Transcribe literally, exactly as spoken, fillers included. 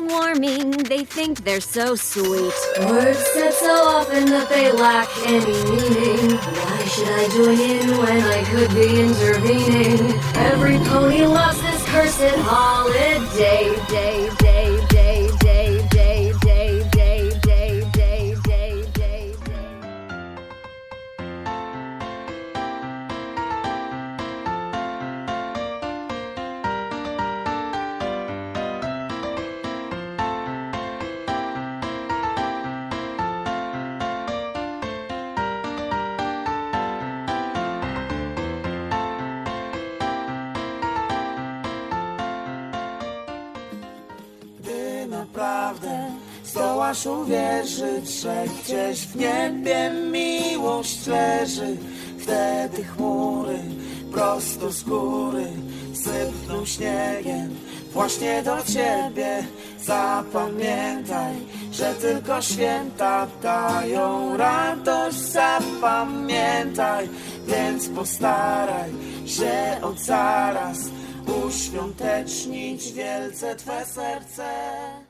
warming, they think they're so sweet. Words said so often that they lack any meaning. Why should I join in when I could be intervening? Every pony loves this cursed holiday. Day, day, day, day, day, day, day, day, day, day, day, day. Gdy naprawdę zdołasz uwierzyć, że gdzieś w niebie miłość leży, wtedy chmury prosto z góry sypną śniegiem właśnie do ciebie. Zapamiętaj, że tylko święta dają radość. Zapamiętaj, więc postaraj się od zaraz uświątecznić wielce twe serce.